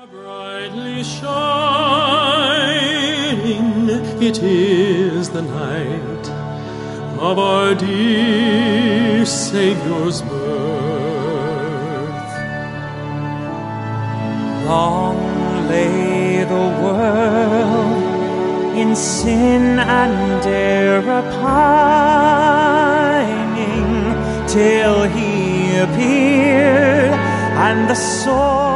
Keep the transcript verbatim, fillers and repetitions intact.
Brightly shining, it is the night of our dear Saviour's birth. Long lay the world in sin and error pining, till he appeared, and the soul